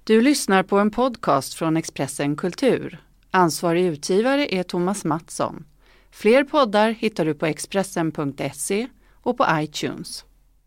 Du lyssnar på en podcast från Expressen Kultur. Ansvarig utgivare är Thomas Mattsson. Fler poddar hittar du på Expressen.se och på iTunes.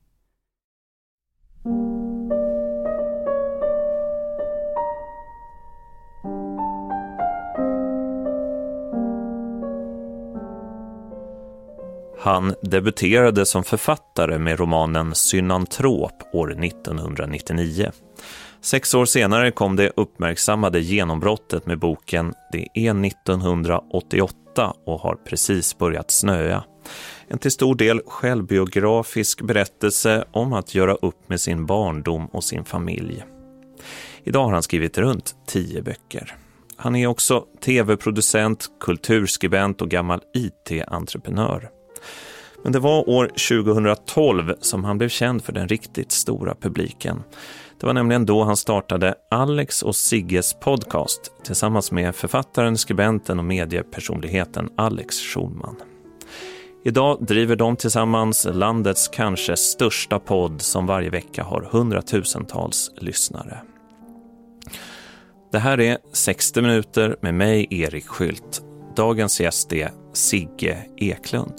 Han debuterade som författare med romanen Synantrop år 1999. 6 år senare kom det uppmärksammade genombrottet med boken Det är 1988 och har precis börjat snöa. En till stor del självbiografisk berättelse om att göra upp med sin barndom och sin familj. Idag har han skrivit runt 10 böcker. Han är också tv-producent, kulturskribent och gammal IT-entreprenör. Men det var år 2012 som han blev känd för den riktigt stora publiken. Det var nämligen då han startade Alex och Sigges podcast tillsammans med författaren, skribenten och mediepersonligheten Alex Schulman. Idag driver de tillsammans landets kanske största podd som varje vecka har 100,000-tals lyssnare. Det här är 60 minuter med mig, Erik Skylt. Dagens gäst är Sigge Eklund.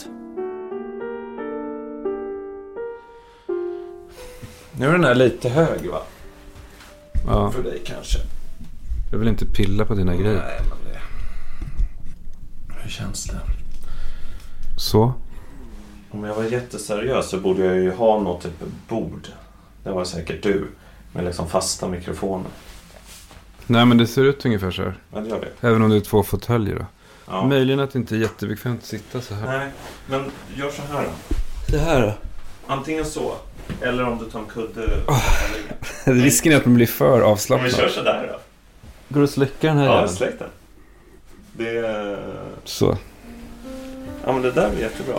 Nu är den här lite hög, va? Ja. För dig kanske. Jag vill inte pilla på dina grejer. Nej, men det... Hur känns det? Så? Om jag var jätteseriös så borde jag ju ha något typ bord. Det var säkert du. Med liksom fasta mikrofoner. Nej, men det ser ut ungefär så här. Ja, det gör det. Även om det är 2 fåtöljer då. Ja. Möjligen att det inte är jättebekvämt att sitta så här. Nej, men gör så här då. Det här då? Antingen så. Eller om du tar en kudde. Risken är att man blir för Om avslappnad. vi kör så där då. Går du att släcka den här? Ja, släck den. Det är... Så. Ja, men det där är jättebra.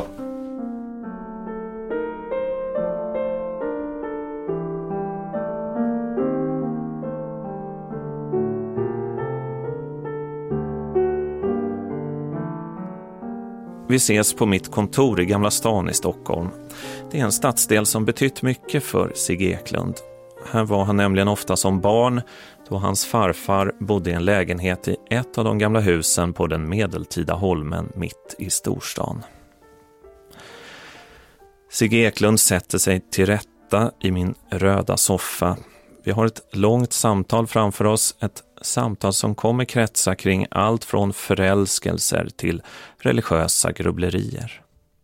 Vi ses på mitt kontor i Gamla stan i Stockholm. Det är en stadsdel som betytt mycket för Sigge Eklund. Här var han nämligen ofta som barn då hans farfar bodde i en lägenhet i ett av de gamla husen på den medeltida holmen mitt i storstan. Sigge Eklund sätter sig till rätta i min röda soffa. Vi har ett långt samtal framför oss, ett samtal som kommer kretsa kring allt från förälskelser till religiösa grubblerier.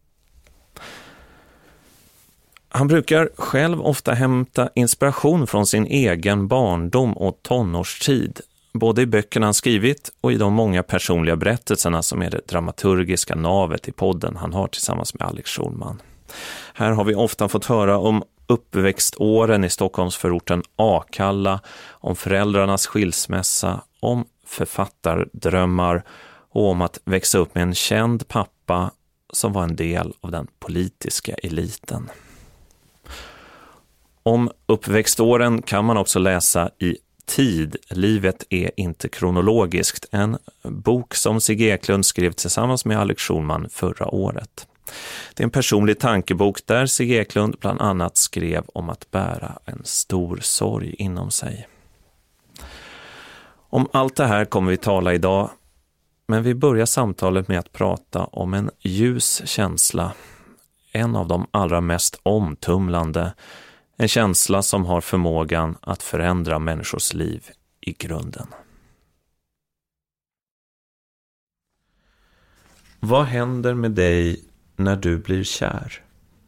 Han brukar själv ofta hämta inspiration från sin egen barndom och tonårstid, både i böckerna han skrivit och i de många personliga berättelserna som är det dramaturgiska navet i podden han har tillsammans med Alex Schulman. Här har vi ofta fått höra om uppväxtåren i Stockholmsförorten Akalla, om föräldrarnas skilsmässa, om författardrömmar och om att växa upp med en känd pappa som var en del av den politiska eliten. Om uppväxtåren kan man också läsa i Tid, livet är inte kronologiskt, en bok som Sigge Eklund skrev tillsammans med Alex Schulman förra året. Det är en personlig tankebok där Sigge Eklund bland annat skrev om att bära en stor sorg inom sig. Om allt det här kommer vi tala idag, men vi börjar samtalet med att prata om en ljus känsla, en av de allra mest omtumlande, en känsla som har förmågan att förändra människors liv i grunden. Vad händer med dig när du blir kär?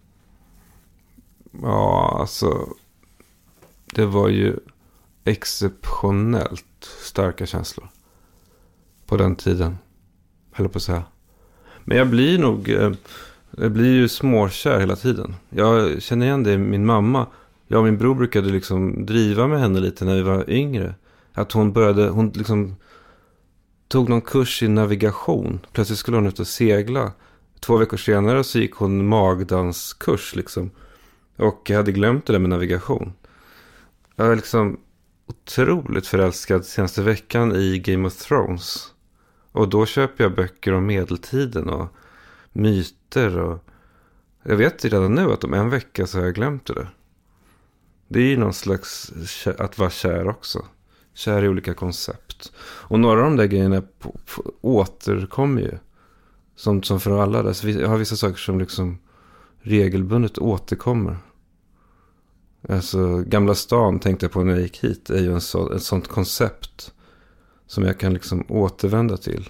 Ja, alltså. Det var ju exceptionellt starka känslor. På den tiden. Eller på så här. Men jag blir ju småkär hela tiden. Jag känner igen det i min mamma. Jag och min bror brukade liksom driva med henne lite när vi var yngre. Att hon liksom tog någon kurs i navigation. Plötsligt skulle hon ut och segla. 2 veckor senare så gick hon magdanskurs liksom. Och jag hade glömt det där med navigation. Jag var liksom otroligt förälskad senaste veckan i Game of Thrones. Och då köper jag böcker om medeltiden och myter. Och jag vet redan nu att om 1 vecka så har jag glömt det där. Det är ju någon slags att vara kär också. kär i olika koncept. Och några av de där grejerna återkommer ju. Som för alla där. Så jag har vissa saker som liksom regelbundet återkommer. Alltså Gamla stan tänkte jag på när jag gick hit. Är ju ett sånt koncept som jag kan liksom återvända till.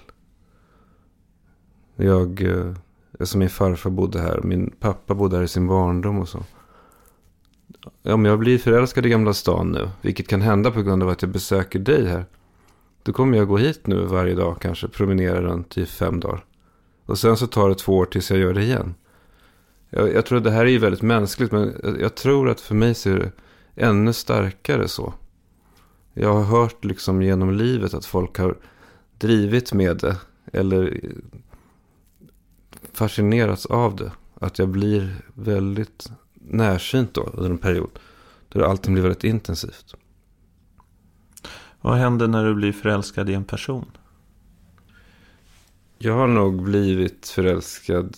Som min farfar bodde här. Min pappa bodde här i sin barndom och så. Om jag blir förälskad i Gamla stan nu, vilket kan hända på grund av att jag besöker dig här, då kommer jag gå hit nu varje dag, kanske promenera runt i 5 dagar. Och sen så tar det 2 år tills jag gör det igen. Jag tror att det här är ju väldigt mänskligt, men jag tror att för mig så är det ännu starkare så. Jag har hört liksom genom livet att folk har drivit med det eller fascinerats av det. Att jag blir väldigt närsynt då under en period då allting blir väldigt intensivt. Vad händer när du blir förälskad i en person? Jag har nog blivit förälskad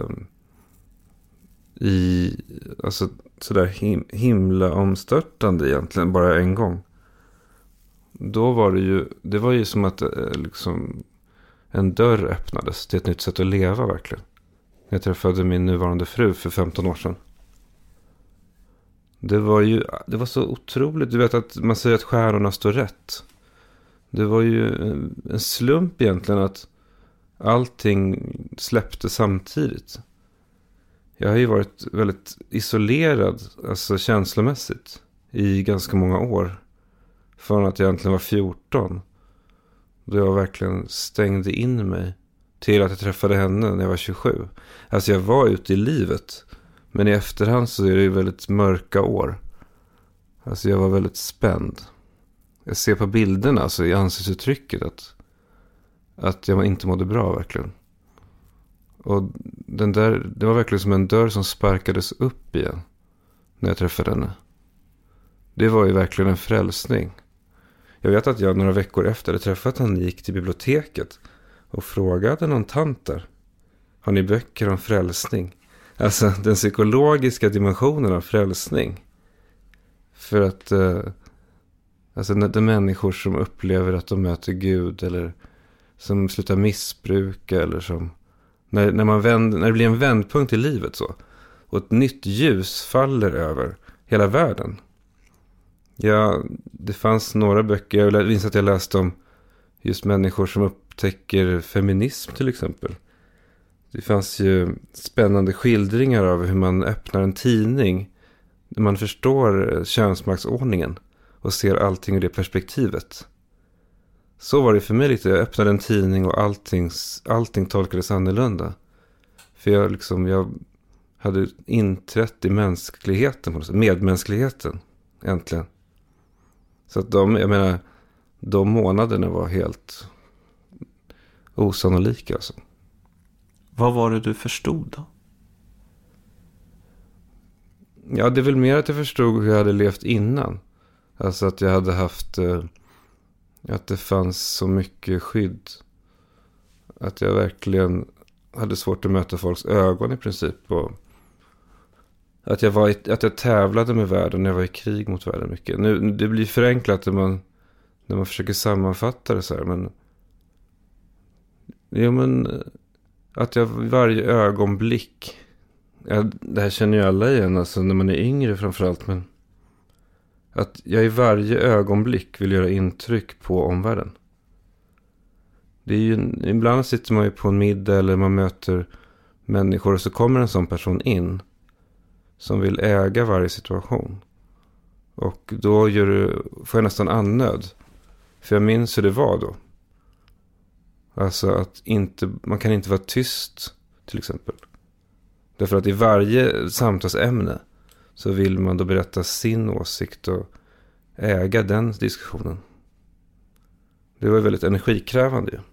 i alltså sådär himla omstörtande egentligen bara en gång. Då var det var ju som att liksom en dörr öppnades till ett nytt sätt att leva verkligen. Jag träffade min nuvarande fru för 15 år sedan. Det var så otroligt. Du vet att man säger att stjärnorna står rätt. Det var ju en slump egentligen att allting släppte samtidigt. Jag har ju varit väldigt isolerad, alltså känslomässigt, i ganska många år. Från att jag egentligen var 14. Då jag verkligen stängde in mig. Till att jag träffade henne när jag var 27. Alltså jag var ute i livet. Men i efterhand så är det ju väldigt mörka år. Alltså jag var väldigt spänd. Jag ser på bilderna, alltså i ansiktsuttrycket att jag inte mådde bra verkligen. Och det var verkligen som en dörr som sparkades upp igen när jag träffade henne. Det var ju verkligen en frälsning. Jag vet att jag några veckor efter att träffat henne gick till biblioteket och frågade någon tant där: har ni böcker om frälsning? Alltså den psykologiska dimensionen av frälsning. För att alltså när det är människor som upplever att de möter Gud eller som slutar missbruka eller som när det blir en vändpunkt i livet så och ett nytt ljus faller över hela världen. Ja, det fanns några böcker, jag minns att jag läste om just människor som upptäcker feminism till exempel. Det fanns ju spännande skildringar av hur man öppnar en tidning när man förstår könsmaktsordningen och ser allting ur det perspektivet. Så var det för mig lite. Jag öppnade en tidning och allting tolkades annorlunda. För jag hade inträtt i mänskligheten på något sätt, medmänskligheten äntligen. Så att de månaderna var helt osannolika alltså. Vad var det du förstod då? Ja, det är väl mer att jag förstod hur jag hade levt innan. Alltså att jag hade haft att det fanns så mycket skydd. Att jag verkligen hade svårt att möta folks ögon i princip. Och att jag tävlade med världen när jag var i krig mot världen mycket. Nu, det blir förenklat när man försöker sammanfatta det så här. Men att jag varje ögonblick, det här känner ju alla igen alltså när man är yngre framförallt, men att jag i varje ögonblick vill göra intryck på omvärlden. Det är ju, ibland sitter man ju på en middag eller man möter människor och så kommer en sån person in som vill äga varje situation. Och då får jag nästan annöd. För jag minns hur det var då. Alltså att man kan inte vara tyst till exempel. Därför att i varje samtalsämne så vill man då berätta sin åsikt och äga den diskussionen. Det var väldigt energikrävande ju.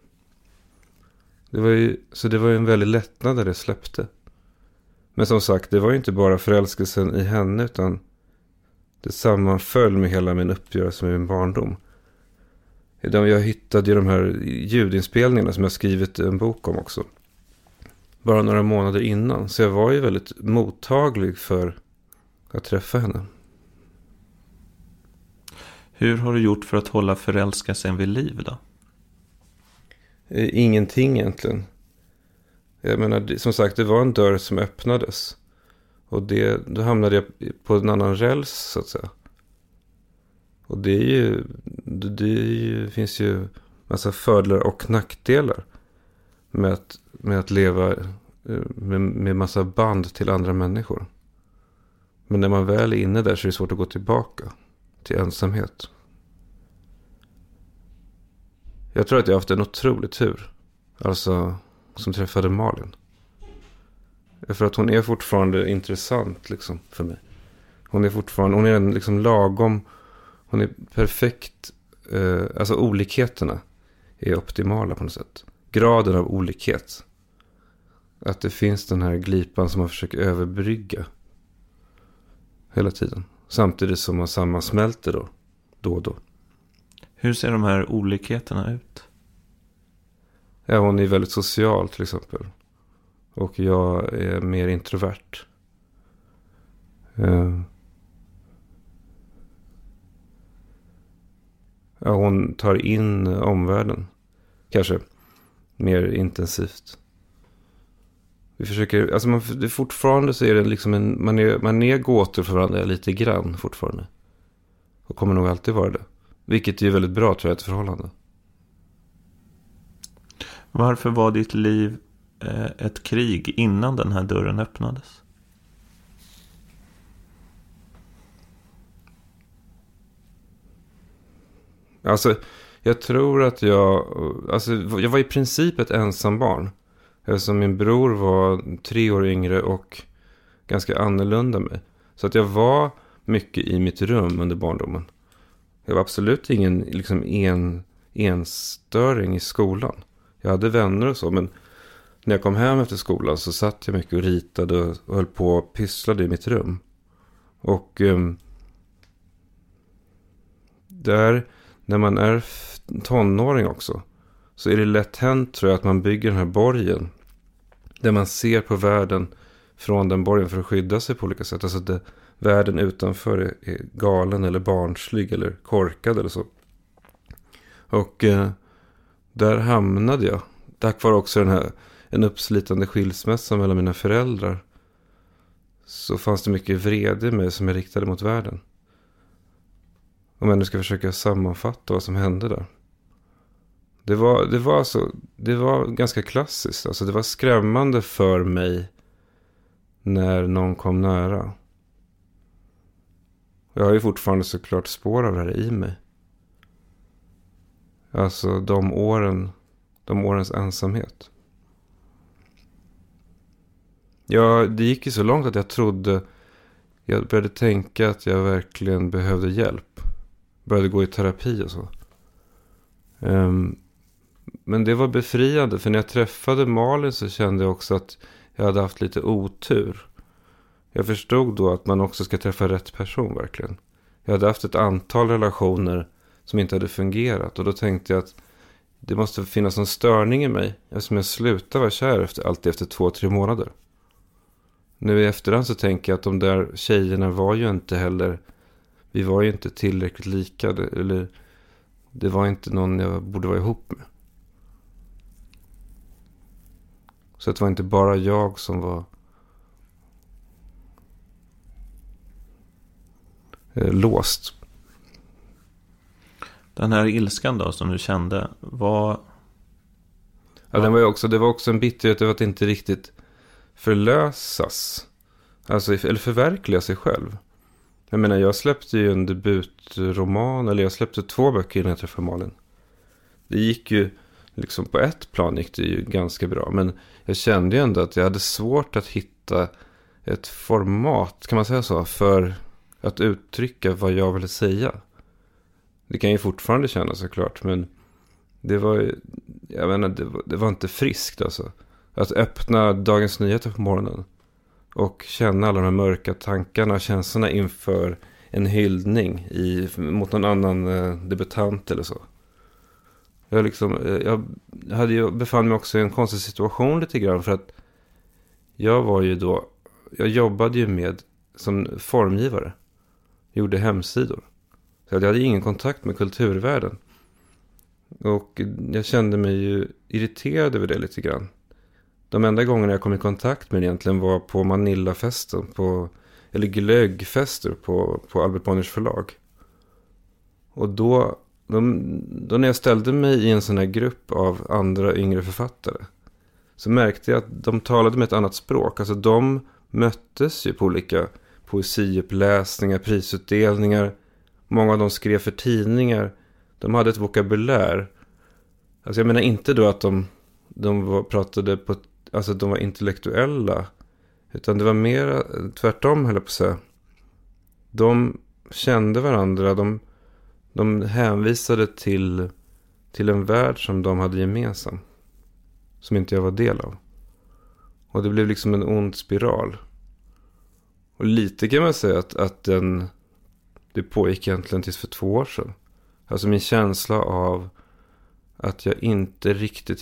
Det var ju en väldigt lättnad när det släppte. Men som sagt, det var ju inte bara förälskelsen i henne utan det sammanföll med hela min uppgörelse med min barndom. Jag hittade ju de här ljudinspelningarna som jag skrivit en bok om också. Bara några månader innan. Så jag var ju väldigt mottaglig för att träffa henne. Hur har du gjort för att hålla förälskelsen vid liv då? Ingenting egentligen. Jag menar, som sagt, det var en dörr som öppnades. Och då hamnade jag på en annan räls, så att säga. Och det finns ju massa fördelar och nackdelar med att leva med massa band till andra människor. Men när man väl är inne där så är det svårt att gå tillbaka till ensamhet. Jag tror att jag har haft en otrolig tur. Alltså, som träffade Malin. För att hon är fortfarande intressant liksom för mig. Hon är en liksom lagom, hon är perfekt, alltså olikheterna är optimala på något sätt. Graden av olikhet. Att det finns den här glipan som man försöker överbrygga hela tiden. Samtidigt som man sammansmälter då och då. Hur ser de här olikheterna ut? Ja, hon är väldigt social till exempel. Och jag är mer introvert. Ja, hon tar in omvärlden. Kanske mer intensivt. Vi försöker, alltså fortfarande så är det liksom man är gåtor för varandra lite grann fortfarande. Och kommer nog alltid vara det. Vilket är väldigt bra, tror jag, ett förhållande. Varför var ditt liv ett krig innan den här dörren öppnades? Alltså, jag tror att jag var i princip ett ensam barn. Eftersom min bror var 3 år yngre och ganska annorlunda mig. Så att jag var mycket i mitt rum under barndomen. Jag var absolut ingen liksom enstöring i skolan. Jag hade vänner och så, men när jag kom hem efter skolan så satt jag mycket och ritade och höll på och pysslade i mitt rum. Och där, när man är tonåring också, så är det lätt hänt, tror jag, att man bygger den här borgen. Där man ser på världen från den borgen för att skydda sig på olika sätt. Alltså att världen utanför är galen eller barnslig eller korkad eller så. Och där hamnade jag. Tack vare också en uppslitande skilsmässa mellan mina föräldrar. Så fanns det mycket vrede i mig som jag riktade mot världen. Om jag nu ska försöka sammanfatta vad som hände där. Det var ganska klassiskt. Alltså det var skrämmande för mig när någon kom nära. Jag har ju fortfarande såklart spår av det här i mig. Alltså de årens ensamhet. Ja, det gick ju så långt att jag började tänka att jag verkligen behövde hjälp. Började gå i terapi och så. Men det var befriande, för när jag träffade Malin så kände jag också att jag hade haft lite otur. Jag förstod då att man också ska träffa rätt person verkligen. Jag hade haft ett antal relationer som inte hade fungerat, och då tänkte jag att det måste finnas en störning i mig, eftersom jag slutade vara kär alltid efter 2-3 månader. Nu i efterhand så tänker jag att de där tjejerna var ju inte heller, vi var ju inte tillräckligt lika, eller det var inte någon jag borde vara ihop med. Så det var inte bara jag som var låst. Den här ilskan då som du kände var... Ja, det var också en bitterhet över att inte riktigt förlösas. Alltså, eller förverkliga sig själv. Jag menar, jag släppte ju en debutroman, eller jag släppte 2 böcker innan jag träffade Malin. Det gick ju liksom, på ett plan gick det ju ganska bra, men jag kände ju ändå att jag hade svårt att hitta ett format, kan man säga så, för att uttrycka vad jag ville säga. Det kan ju fortfarande kännas såklart, men det var, jag menar, det var inte friskt alltså. Att öppna Dagens Nyheter på morgonen och känna alla de här mörka tankarna och känslorna inför en hyllning mot någon annan debutant eller så. Jag befann mig också i en konstig situation lite grann, för att jag jobbade ju som formgivare. Gjorde hemsidor. Så jag hade ingen kontakt med kulturvärlden. Och jag kände mig ju irriterad över det lite grann. De enda gångerna jag kom i kontakt med det egentligen var på Manillafesten, eller glöggfester på Albert Bonniers förlag. Och då när jag ställde mig i en sån här grupp av andra yngre författare, så märkte jag att de talade med ett annat språk. Alltså de möttes ju på olika poesiuppläsningar, prisutdelningar. Många av dem skrev för tidningar. De hade ett vokabulär. Alltså jag menar inte då att de pratade på, alltså de var intellektuella. Utan det var mer tvärtom, höll jag på att säga. De kände varandra. De hänvisade till en värld som de hade gemensam. Som inte jag var del av. Och det blev liksom en ond spiral. Och lite kan man säga att det pågick egentligen tills för 2 år sedan. Alltså min känsla av att jag inte riktigt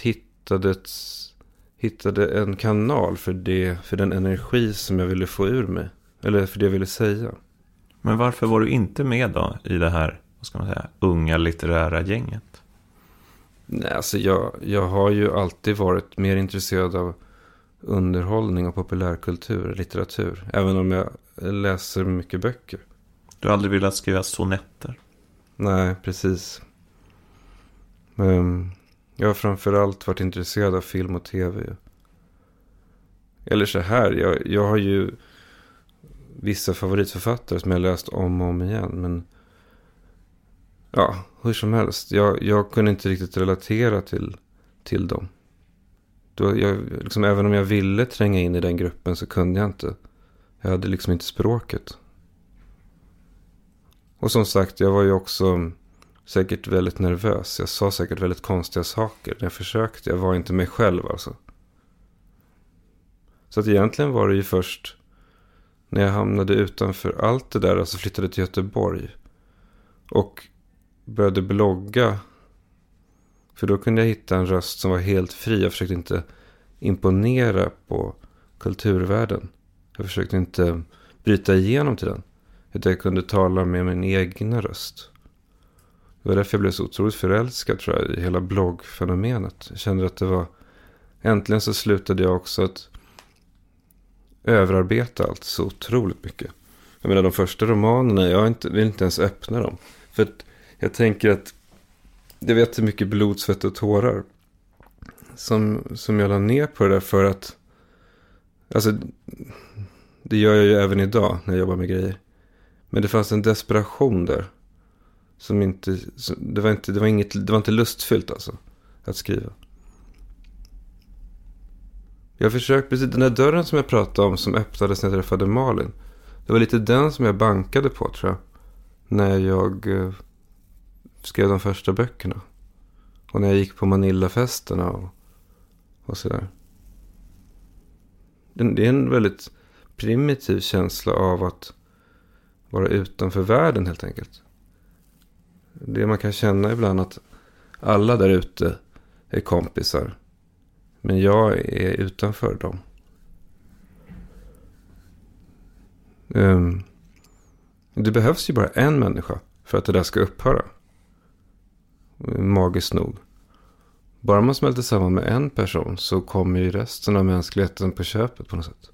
hittade en kanal för den energi som jag ville få ur mig. Eller för det jag ville säga. Men varför var du inte med då i det här, vad ska man säga, unga litterära gänget? Nej, alltså jag har ju alltid varit mer intresserad av underhållning och populärkultur, litteratur. Även om jag läser mycket böcker. Du har aldrig velat skriva sonetter? Nej, precis. Jag har framförallt varit intresserad av film och tv. Eller så här, jag har ju vissa favoritförfattare som jag läst om och om igen. Men ja, hur som helst. Jag kunde inte riktigt relatera till dem. Även om jag ville tränga in i den gruppen så kunde jag inte. Jag hade liksom inte språket. Och som sagt, jag var ju också säkert väldigt nervös. Jag sa säkert väldigt konstiga saker när jag försökte. Jag var inte mig själv alltså. Så att egentligen var det ju först när jag hamnade utanför allt det där, alltså flyttade till Göteborg och började blogga. För då kunde jag hitta en röst som var helt fri. Jag försökte inte imponera på kulturvärlden. Jag försökte inte bryta igenom till den. Utan jag kunde tala med min egna röst. Det var därför jag blev så otroligt förälskad, tror jag, i hela bloggfenomenet. Jag kände att det var... Äntligen så slutade jag också att överarbeta allt så otroligt mycket. Jag menar, de första romanerna, jag vill inte ens öppna dem. För att jag tänker att jag vet hur mycket blod, svett och tårar som jag la ner på det där, för att alltså, det gör jag ju även idag när jag jobbar med grejer. Men det fanns en desperation där som inte, det var inte lustfyllt alltså att skriva. Jag försökte, precis den där dörren som jag pratade om som öppnades när jag träffade Malin. Det var lite den som jag bankade på, tror jag, när jag skrev de första böckerna. Och när jag gick på Manillafesterna och sådär. Det är en väldigt primitiv känsla av att vara utanför världen, helt enkelt. Det man kan känna ibland, att alla där ute är kompisar. Men jag är utanför dem. Det behövs ju bara en människa för att det där ska upphöra. Magiskt nog. Bara man smälter samman med en person så kommer ju resten av mänskligheten på köpet på något sätt.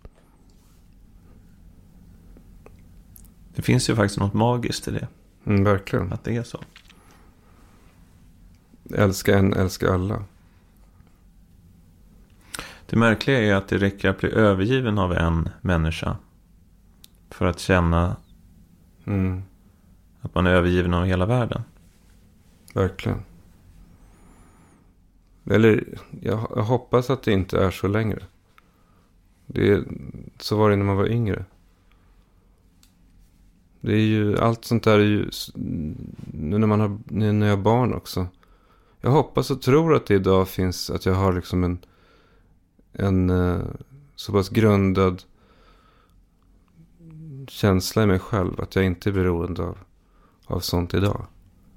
Det finns ju faktiskt något magiskt i det. Verkligen. Att det är så. Älska en, älska alla. Det märkliga är att det räcker att bli övergiven av en människa för att känna att man är övergiven av hela världen. Verkligen. Eller jag hoppas att det inte är så längre. Så var det när man var yngre. Det är ju, allt sånt där är ju nu när jag har barn också. Jag hoppas och tror att det idag finns, att jag har liksom en så pass grundad känsla i mig själv att jag inte är beroende av sånt idag.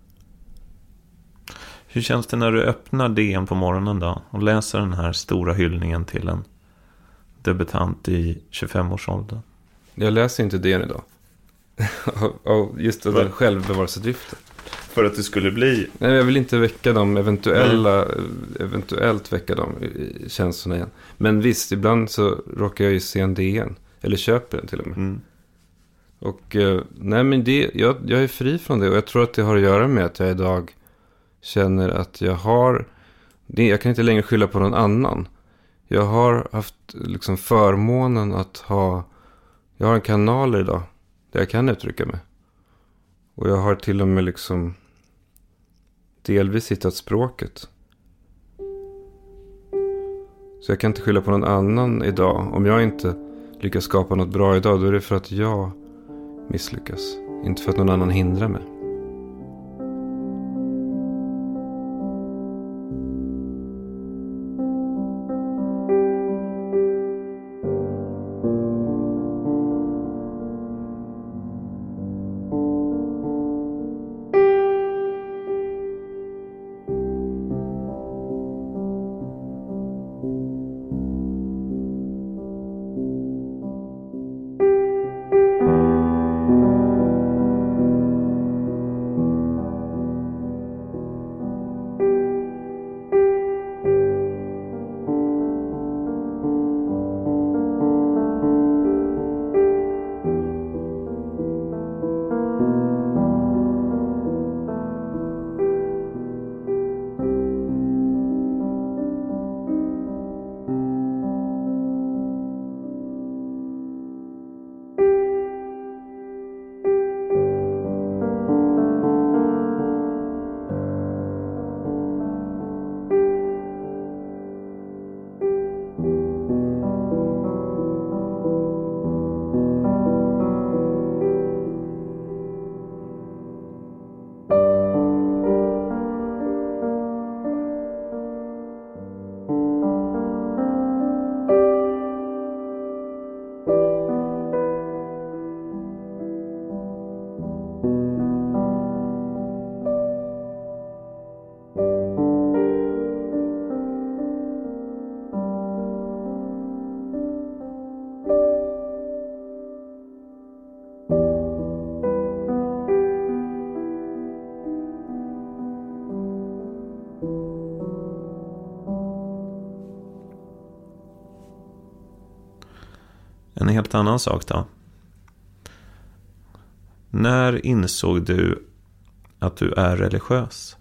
Hur känns det när du öppnar DN på morgonen då och läser den här stora hyllningen till en debutant i 25-årsåldern? Jag läser inte DN idag. av just den självbevarelsedriften. För att du skulle bli... Nej, jag vill inte väcka dem eventuellt väcka dem i känslorna igen. Men visst, ibland så råkar jag ju se en DN. Eller köper den till och med. Och nej, men jag är fri från det. Och jag tror att det har att göra med att jag idag känner att jag kan inte längre skylla på någon annan. Jag har haft liksom förmånen att jag har en kanal idag där jag kan uttrycka mig. Och jag har till och med liksom delvis hittat språket. Så jag kan inte skylla på någon annan idag. Om jag inte lyckas skapa något bra idag, då är det för att jag misslyckas. Inte för att någon annan hindrar mig. En helt annan sak då. När insåg du att du är religiös?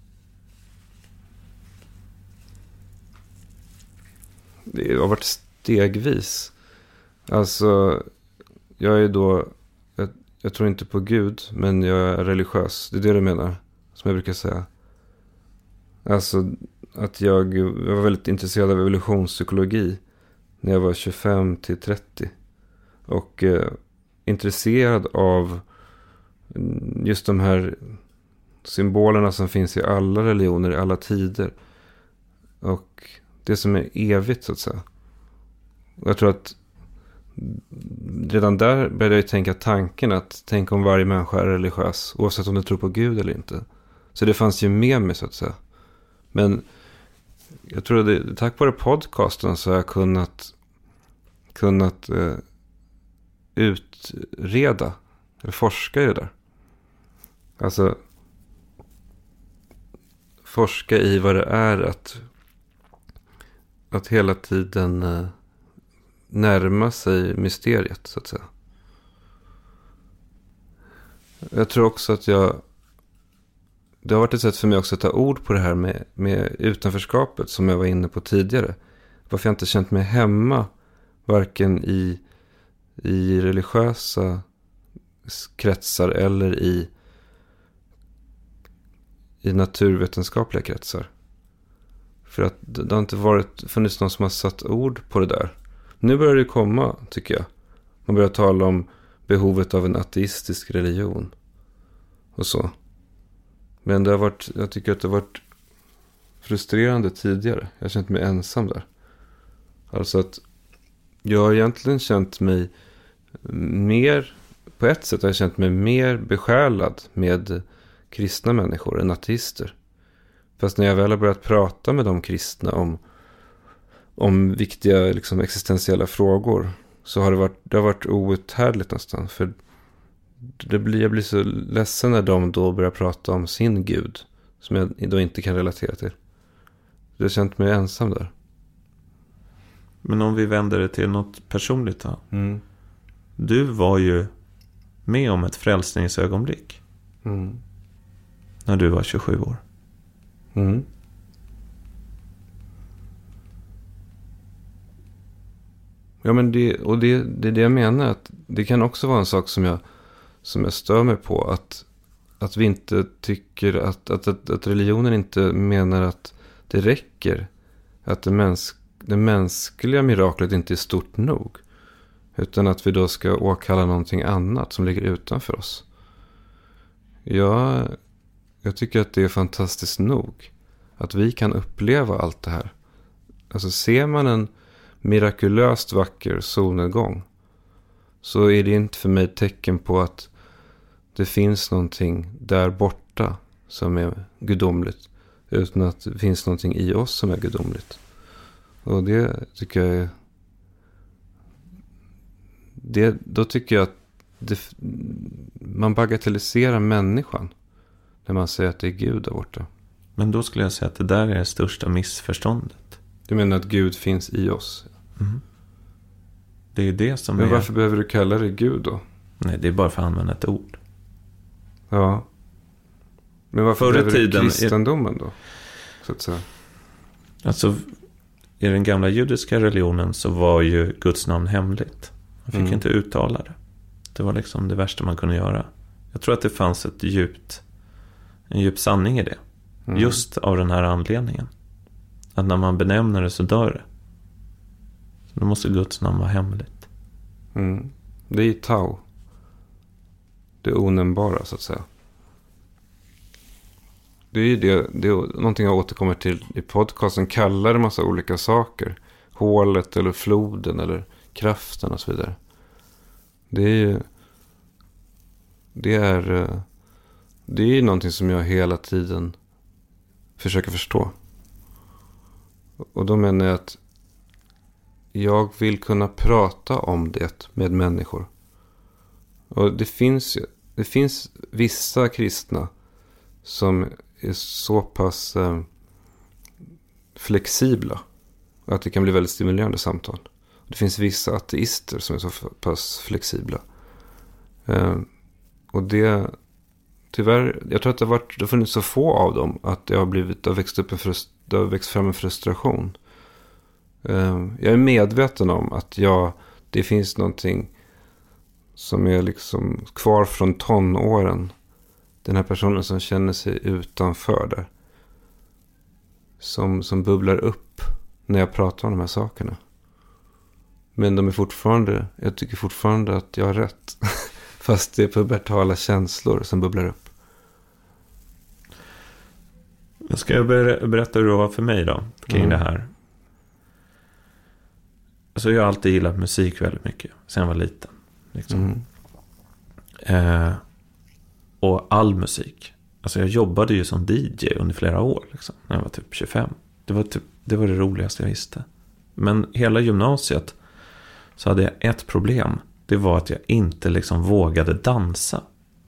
Det har varit stegvis. Alltså, jag är då... Jag tror inte på Gud, men jag är religiös. Det är det du menar, som jag brukar säga. Alltså, att jag var väldigt intresserad av evolutionspsykologi när jag var 25 till 30. Och intresserad av just de här symbolerna som finns i alla religioner, i alla tider. Och det som är evigt, så att säga. Och jag tror att redan där började jag tänka tanken att tänk om varje människa är religiös, oavsett om du tror på Gud eller inte. Så det fanns ju med mig, så att säga. Men jag tror att tack vare podcasten så har jag kunnat utreda eller forska i det där. Alltså forska i vad det är att hela tiden närma sig mysteriet, så att säga. Jag tror också att det har varit ett sätt för mig också att ta ord på det här med utanförskapet som jag var inne på tidigare. Varför jag inte känt mig hemma varken i religiösa kretsar eller i naturvetenskapliga kretsar. För att det har inte funnits någon som har satt ord på det där. Nu börjar det komma, tycker jag. Man börjar tala om behovet av en ateistisk religion och så. Men jag tycker att det har varit frustrerande tidigare. Jag har känt mig ensam där. Alltså att jag har egentligen känt mig mer, på ett sätt har jag känt mig mer besjälad med kristna människor än ateister. Fast när jag väl har börjat prata med de kristna om viktiga liksom existentiella frågor, så har det har varit outhärdligt nästan. För jag blir så ledsen när de då börjar prata om sin Gud. Som jag då inte kan relatera till. Jag har känt mig ensam där. Men om vi vänder det till något personligt då. Mm. Du var ju med om ett frälsningsögonblick. Mm. När du var 27 år. Mm. Ja, men det är det jag menar. Att det kan också vara en sak som jag stör mig på. Att vi inte tycker att religionen inte menar att det räcker. Att det mänskliga miraklet inte är stort nog. Utan att vi då ska åkalla någonting annat som ligger utanför oss. Jag tycker att det är fantastiskt nog. Att vi kan uppleva allt det här. Alltså ser man en mirakulöst vacker solnedgång. Så är det inte för mig tecken på att det finns någonting där borta som är gudomligt. Utan att det finns någonting i oss som är gudomligt. Och det tycker jag är... Då tycker jag att man bagatelliserar människan. När man säger att det är Gud där borta. Men då skulle jag säga att det där är det största missförståndet. Du menar att Gud finns i oss? Mm. Det är ju det som Men varför behöver du kalla det Gud då? Nej, det är bara för att använda ett ord. Ja. Men varför behöver du kristendomen då? Så att säga. Alltså, i den gamla judiska religionen så var ju Guds namn hemligt. Man fick inte uttala det. Det var liksom det värsta man kunde göra. Jag tror att det fanns en djup sanning i det. Just av den här anledningen. Att när man benämner det så dör det. Så då måste Guds namn vara hemligt. Mm. Det är Tao. Det onämnbara så att säga. Det är ju det är någonting jag återkommer till i podcasten. Kallar det massa olika saker. Hålet eller floden eller kraften och så vidare. Det är någonting som jag hela tiden försöker förstå. Och då menar jag att jag vill kunna prata om det med människor. Och det finns vissa kristna som är så pass flexibla att det kan bli väldigt stimulerande samtal. Det finns vissa ateister som är så pass flexibla. Och det tyvärr, jag tror att det har funnits så få av dem att det har växt fram en frustration. Jag är medveten om att det finns någonting som är liksom kvar från tonåren. Den här personen som känner sig utanför där. Som bubblar upp när jag pratar om de här sakerna. Men jag tycker fortfarande att jag har rätt. Fast det är pubertala känslor som bubblar upp. Ska jag berätta hur det var för mig då? Kring det här. Alltså jag har alltid gillat musik väldigt mycket. Sen jag var liten. Liksom. Och all musik. Alltså jag jobbade ju som DJ under flera år. Liksom, när jag var typ 25. Det var det roligaste jag visste. Men hela gymnasiet så hade jag ett problem. Det var att jag inte liksom vågade dansa.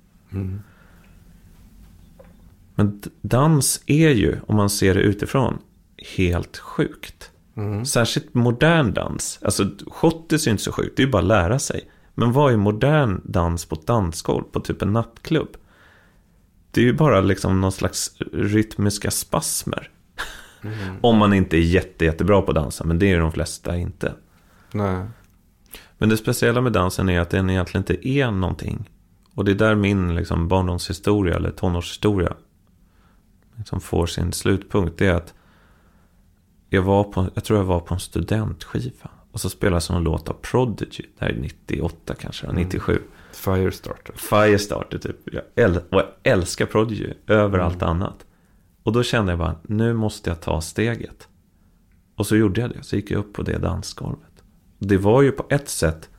Men dans är ju, om man ser det utifrån, helt sjukt. Särskilt modern dans. Alltså schottis är inte så sjukt, det är ju bara att lära sig. Men vad är modern dans på ett dansgolv, på typ en nattklubb? Det är ju bara liksom någon slags rytmiska spasmer. Om man inte är jättebra på att dansa, men det är de flesta inte. Nej. Men det speciella med dansen är att den egentligen inte är någonting. Och det är där min liksom barndomshistoria eller tonårshistoria liksom får sin slutpunkt. Det är att jag tror jag var på en studentskiva. Och så spelades en låt av Prodigy. Det här är 98 kanske, 97. Firestarter typ. Jag älskar Prodigy över allt annat. Och då kände jag bara, nu måste jag ta steget. Och så gjorde jag det. Så gick jag upp på det dansgolvet. Det var ju på ett sätt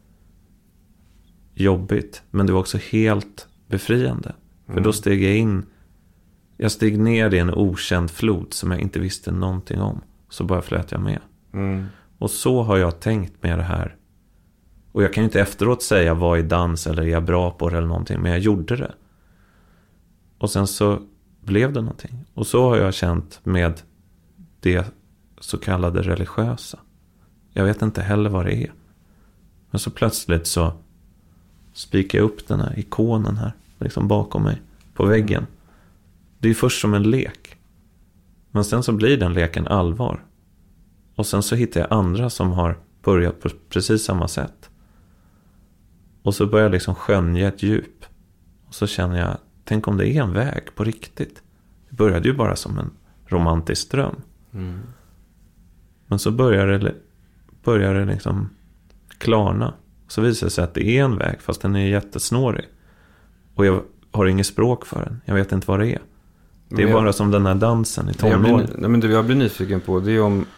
jobbigt. Men det var också helt befriande. För då steg jag in. Jag steg ner i en okänd flod som jag inte visste någonting om. Så bara flöt jag med. Och så har jag tänkt med det här Och jag kan ju inte efteråt säga vad är dans eller är jag bra på det eller någonting. Men jag gjorde det. Och sen så blev det någonting. Och så har jag känt med det så kallade religiösa. Jag vet inte heller vad det är. Men så plötsligt så spikar jag upp den här ikonen här. Liksom bakom mig. På väggen. Det är först som en lek. Men sen så blir den leken allvar. Och sen så hittar jag andra som har börjat på precis samma sätt. Och så börjar jag liksom skönja ett djup. Och så känner jag, tänk om det är en väg på riktigt. Det började ju bara som en romantisk dröm. Mm. Men så börjar det liksom klarna. Så visar det sig att det är en väg, fast den är jättesnårig. Och jag har inget språk för den. Jag vet inte vad det är. Det är bara som den här dansen i tonåren. Men det jag blir nyfiken på, det är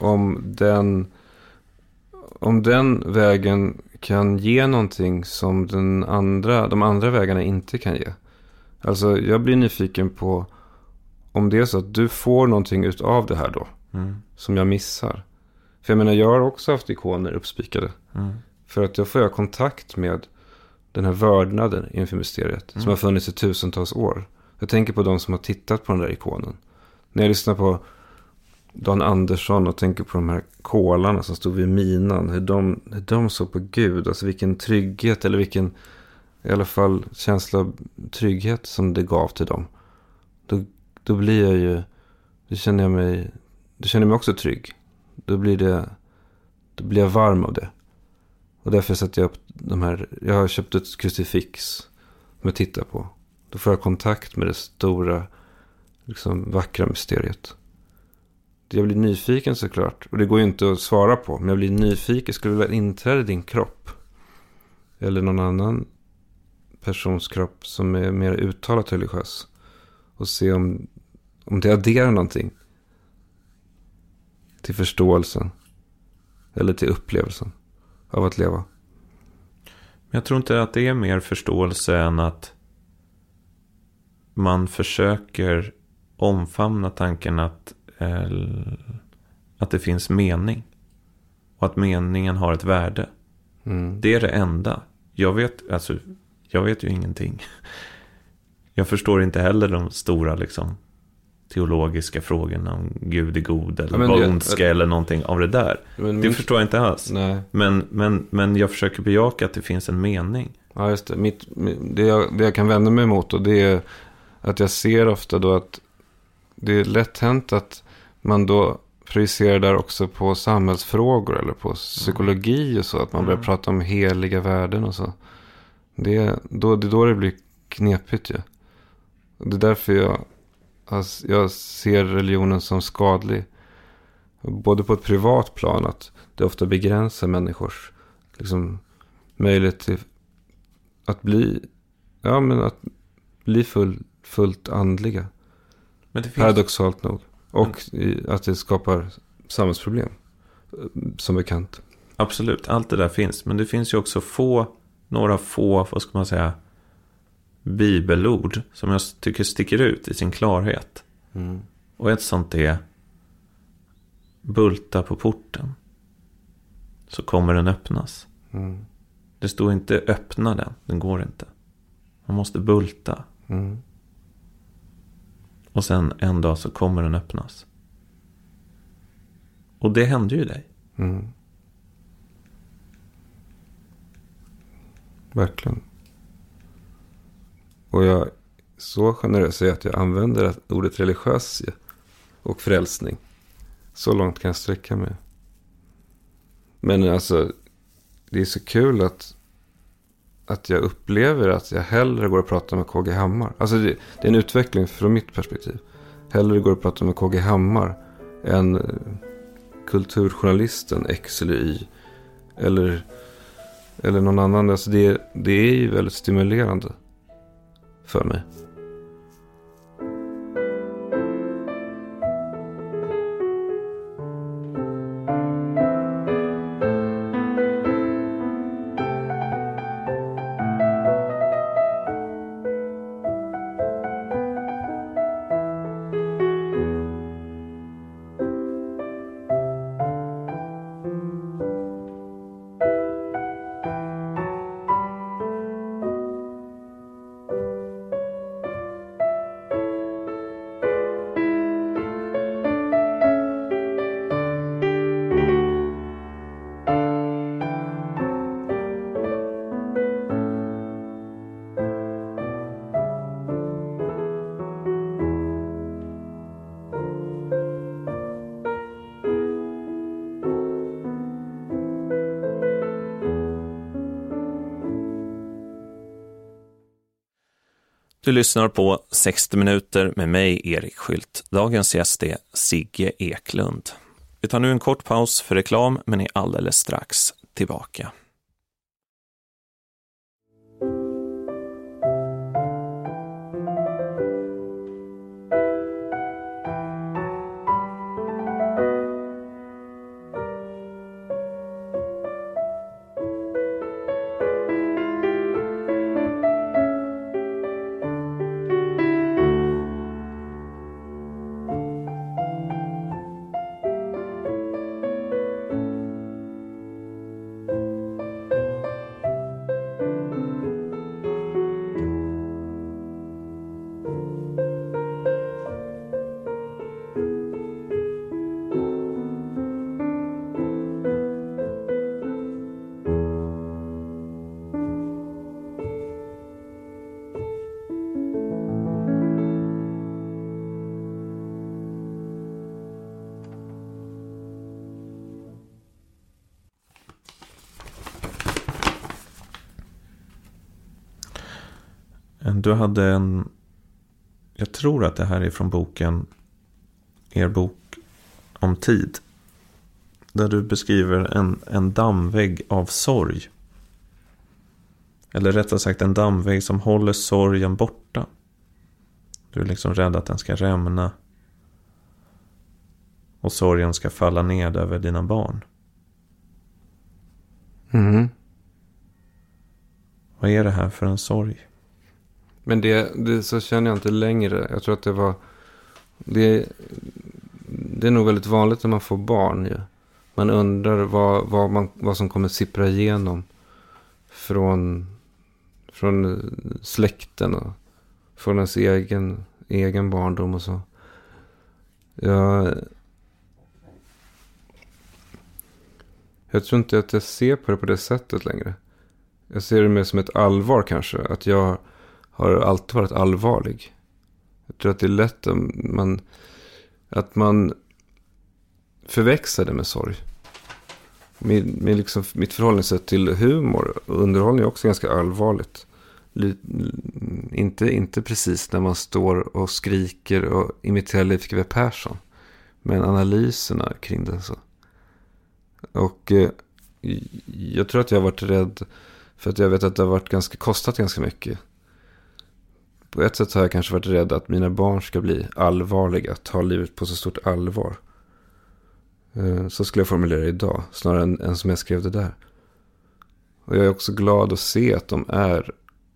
om den vägen kan ge någonting som de andra vägarna inte kan ge. Alltså jag blir nyfiken på om det är så att du får någonting utav det här då. Som jag missar. För jag menar, jag har också haft ikoner uppspikade. För att jag får kontakt med den här vördnaden inför mysteriet. Som har funnits i tusentals år. Jag tänker på de som har tittat på den där ikonen. När jag lyssnar på Dan Andersson och tänker på de här kolarna som stod vid minan. Hur de såg på Gud. Alltså vilken trygghet eller vilken i alla fall känsla av trygghet som det gav till dem. Då blir jag ju, då känner jag mig också trygg. Då blir jag varm av det. Och därför sätter jag upp jag har köpt ett krucifix som jag tittar på. Då får jag kontakt med det stora, liksom vackra mysteriet. Jag blir nyfiken såklart. Och det går ju inte att svara på. Men jag blir nyfiken. Skulle du vilja inträda i din kropp? Eller någon annan persons kropp som är mer uttalat religiös. Och se om det adderar någonting. Till förståelsen. Eller till upplevelsen av att leva. Men jag tror inte att det är mer förståelse än att man försöker omfamna tanken att det finns mening. Och att meningen har ett värde. Det är det enda. Jag vet ju ingenting. Jag förstår inte heller de stora liksom, teologiska frågorna om Gud är god eller vad ondska eller någonting av det där. Det förstår jag inte alls. Nej. Men jag försöker bejaka att det finns en mening. Ja, just det. Det jag kan vända mig emot och det är att jag ser ofta då att det är lätt hänt att man då projicerar där också på samhällsfrågor eller på psykologi och så. Att man börjar prata om heliga värden och så. Det är då det blir knepigt ju. Det är därför jag ser religionen som skadlig. Både på ett privat plan att det ofta begränsar människors liksom, möjlighet till att bli fullt andliga. Men det finns... Paradoxalt nog. Och att det skapar samhällsproblem. Som bekant. Absolut, allt det där finns. Men det finns ju också några få, vad ska man säga, bibelord som jag tycker sticker ut i sin klarhet. Och ett sånt är bulta på porten så kommer den öppnas. Det står inte öppna den går inte. Man måste bulta. Och sen en dag så kommer den öppnas. Och det hände ju dig. Verkligen. Och jag är så generös att jag använder ordet religiös och frälsning. Så långt kan jag sträcka mig. Men alltså, det är så kul att jag upplever att jag hellre går och pratar med KG Hammar. Alltså det är en utveckling från mitt perspektiv. Hellre går och pratar med KG Hammar än kulturjournalisten X eller Y. Eller någon annan. Alltså det är ju väldigt stimulerande för mig. Du lyssnar på 60 minuter med mig, Erik Skylt. Dagens gäst är Sigge Eklund. Vi tar nu en kort paus för reklam, men är alldeles strax tillbaka. Du hade jag tror att det här är från boken, er bok om tid, där du beskriver en dammvägg av sorg. Eller rättare sagt en dammvägg som håller sorgen borta. Du är liksom rädd att den ska rämna och sorgen ska falla ned över dina barn. Mm. Vad är det här för en sorg? Men det så känner jag inte längre. Jag tror att det är nog väldigt vanligt när man får barn. Ja. Man undrar vad som kommer sippra igenom från släkten och från ens egen barndom och så. Jag tror inte att jag ser på det på det sättet längre. Jag ser det mer som ett allvar kanske. Att jag har alltid varit allvarlig. Jag tror att det är lätt att man förväxlar det med sorg. Mitt förhållningssätt till humor och underhållning är också ganska allvarligt. Inte precis när man står och skriker och imiterar Leif GW Persson. Men analyserna kring det så. Och jag tror att jag har varit rädd för att jag vet att det har kostat ganska mycket. På ett sätt har jag kanske varit rädd att mina barn ska bli allvarliga, ta livet på så stort allvar. Så skulle jag formulera det idag, snarare än som jag skrev det där. Och jag är också glad att se att de är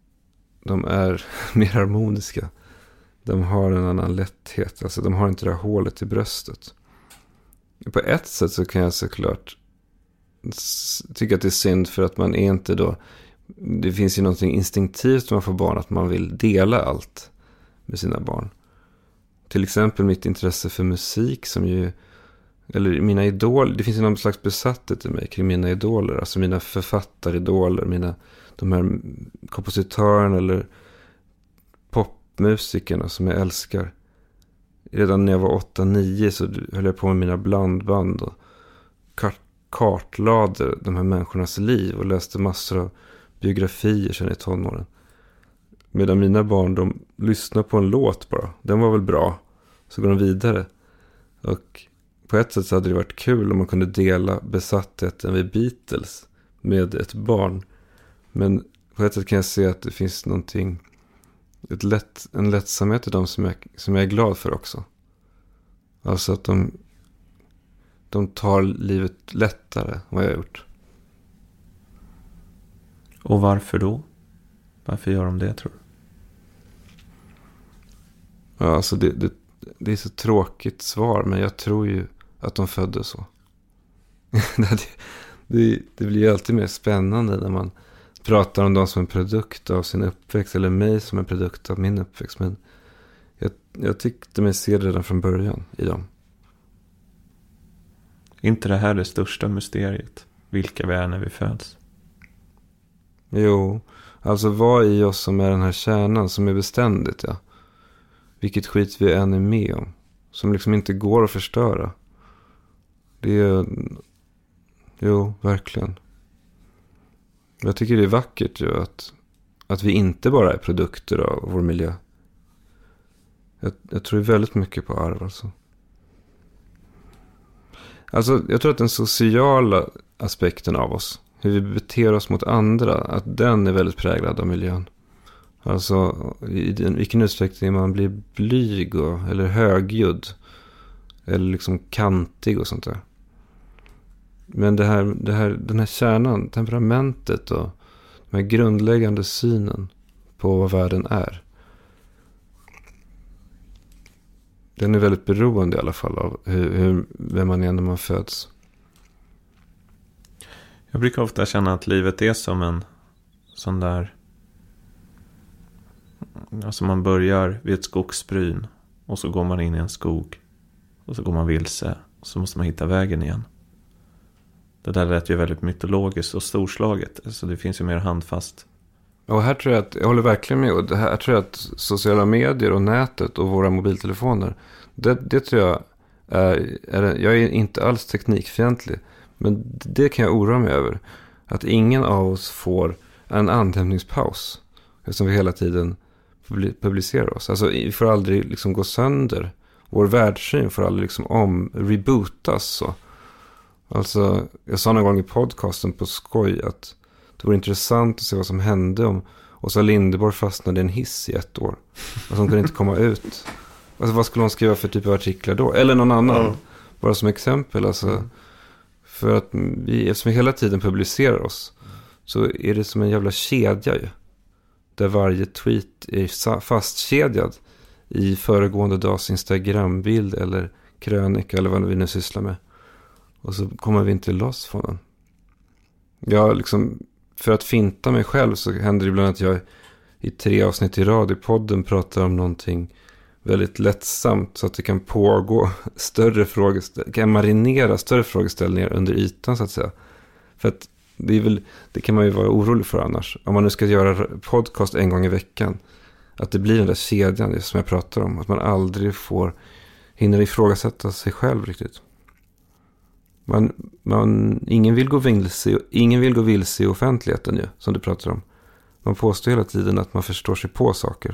mer harmoniska. De har en annan lätthet, alltså de har inte det här hålet i bröstet. På ett sätt så kan jag såklart tycka att det är synd för att man är inte då. Det finns ju någonting instinktivt när man får barn att man vill dela allt med sina barn. Till exempel mitt intresse för musik som ju, eller mina idoler, det finns ju någon slags besatthet i mig kring mina idoler, alltså mina författaridoler, de här kompositörerna eller popmusikerna som jag älskar. Redan när jag var 8-9 så höll jag på med mina blandband och kartlade de här människornas liv och läste massor av biografier sedan i tonåren. Medan mina barn, de lyssnar på en låt bara. Den var väl bra. Så går de vidare. Och på ett sätt så hade det varit kul om man kunde dela besattheten vid Beatles med ett barn. Men på ett sätt kan jag se att det finns någonting, en lättsamhet i dem som jag är glad för också. Alltså att de tar livet lättare än vad jag har gjort. Och varför då? Varför gör de det, tror du? Ja, alltså det är så tråkigt svar, men jag tror ju att de föddes så. det blir ju alltid mer spännande när man pratar om dem som en produkt av sin uppväxt, eller mig som en produkt av min uppväxt. Men jag tyckte mig se det redan från början i dem. Inte det här det största mysteriet? Vilka vi är när vi föds? Jo, alltså vad i oss som är den här kärnan som är beständigt, ja. Vilket skit vi än är med om. Som liksom inte går att förstöra. Det är... Jo, verkligen. Jag tycker det är vackert ju att att vi inte bara är produkter av vår miljö. Jag tror väldigt mycket på arv alltså. Alltså jag tror att den sociala aspekten av oss, hur vi beter oss mot andra, att den är väldigt präglad av miljön. Alltså i vilken utsträckning man blir blyg eller högljudd eller liksom kantig och sånt där. Men den här kärnan, temperamentet och den här grundläggande synen på vad världen är, den är väldigt beroende i alla fall av vem man är när man föds. Jag brukar ofta känna att livet är som en sån där... Alltså man börjar vid ett skogsbryn och så går man in i en skog och så går man vilse och så måste man hitta vägen igen. Det där lät ju väldigt mytologiskt och storslaget, så det finns ju mer handfast. Och här tror jag att, jag håller verkligen med, och det här tror jag att sociala medier och nätet och våra mobiltelefoner, det tror jag jag är inte alls teknikfientlig, men det kan jag oroa mig över. Att ingen av oss får en andhämtningspaus eftersom vi hela tiden publicerar oss. Alltså vi får aldrig liksom gå sönder. Vår världssyn får aldrig liksom rebootas så. Alltså jag sa någon gång i podcasten på skoj att det vore intressant att se vad som hände om Åsa Linderborg fastnade i en hiss i 1 år. Alltså hon kunde inte komma ut. Alltså vad skulle hon skriva för typ av artiklar då? Eller någon annan. Bara som exempel. Alltså, för att eftersom vi hela tiden publicerar oss så är det som en jävla kedja ju. Där varje tweet är fastkedjad i föregående dags Instagram-bild eller krönika eller vad vi nu sysslar med. Och så kommer vi inte loss från den. Jag liksom, för att finta mig själv så händer det ibland att jag i 3 avsnitt i rad i podden pratar om någonting väldigt lättsamt så att det kan pågå kan marinera större frågeställningar under ytan så att säga. För att det kan man ju vara orolig för annars. Om man nu ska göra podcast 1 gång i veckan, att det blir den där kedjan som jag pratar om, att man aldrig hinner ifrågasätta sig själv riktigt. Ingen vill gå vilse i offentligheten ju, som du pratar om. Man påstår hela tiden att man förstår sig på saker.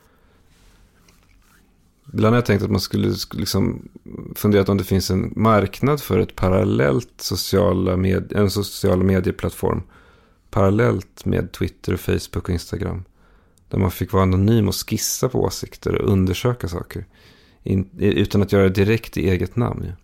Ibland har jag tänkt att man skulle liksom fundera om det finns en marknad för ett parallellt sociala medieplattform parallellt med Twitter, Facebook och Instagram. Där man fick vara anonym och skissa på åsikter och undersöka saker utan att göra det direkt i eget namn. Ja.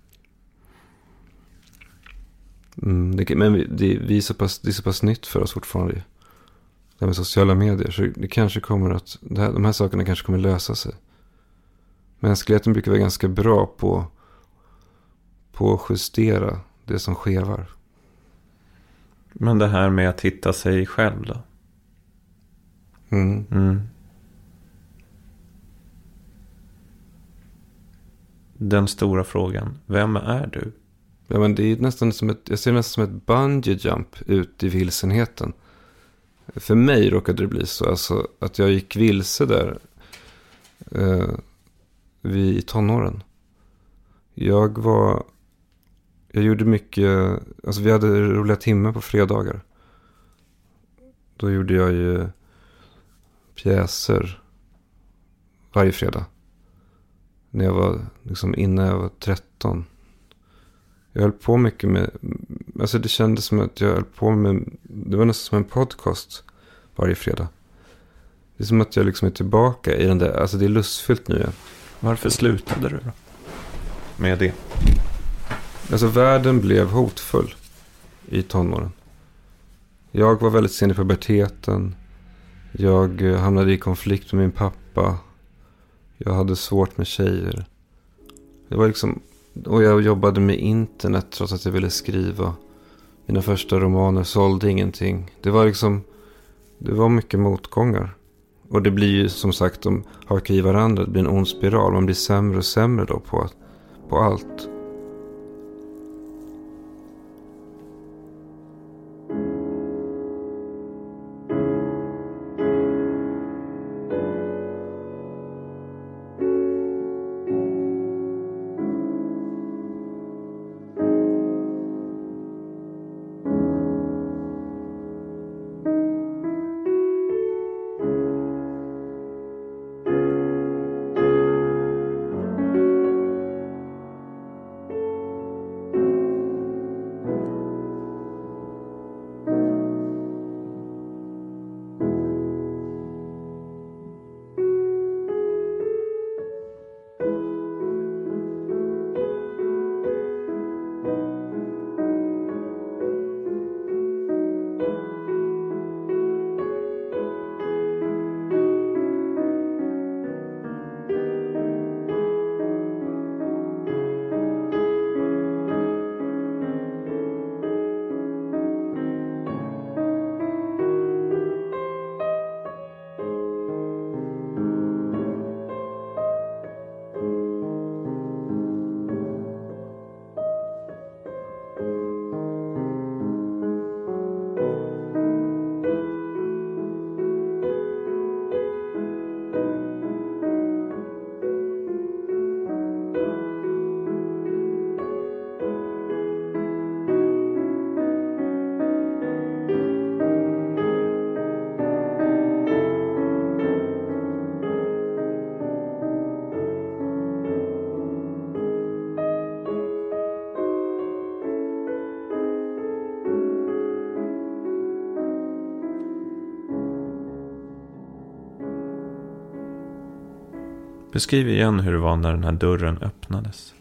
Men det är så pass nytt för oss fortfarande. Det här med sociala medier. Så det kanske kommer att de här sakerna kanske kommer lösa sig. Mänskligheten brukar vara ganska bra på att justera det som skevar. Men det här med att hitta sig själv då? Den stora frågan, vem är du? Ja, men det är nästan jag ser det nästan som ett bungee jump ut i vilsenheten. För mig råkade det bli så alltså, att jag gick vilse där vid tonåren. Jag gjorde mycket, alltså vi hade roliga timmar på fredagar. Då gjorde jag ju pjäser varje fredag. När jag var liksom innan jag var 13. Jag höll på mycket med, alltså det kändes som att jag höll på med, det var nästan som en podcast varje fredag. Det är som att jag liksom är tillbaka i den där, alltså det är lustfyllt nu. Ja. Varför slutade du då med det? Alltså världen blev hotfull i tonåren. Jag var väldigt sen i puberteten. Jag hamnade i konflikt med min pappa. Jag hade svårt med tjejer. Det var liksom, och jag jobbade med internet trots att jag ville skriva. Mina första romaner sålde ingenting. Det var mycket motgångar. Och det blir ju som sagt, de hakar i varandra. Det blir en ond spiral. Man blir sämre och sämre då på allt. Beskriv igen hur det var när den här dörren öppnades.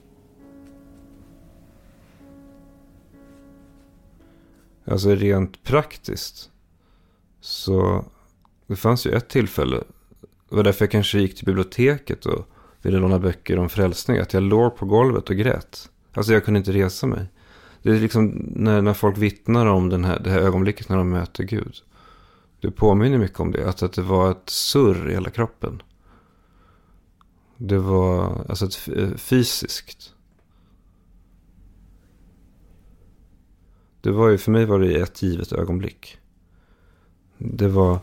Alltså rent praktiskt. Så det fanns ju ett tillfälle. Det var därför jag kanske gick till biblioteket och ville låna böcker om frälsning. Att jag låg på golvet och grät. Alltså jag kunde inte resa mig. Det är liksom när folk vittnar om det här ögonblicket när de möter Gud. Det påminner mycket om det. Att det var ett surr i hela kroppen. Det var alltså fysiskt. Det var ju, för mig var det ett givet ögonblick. Det var...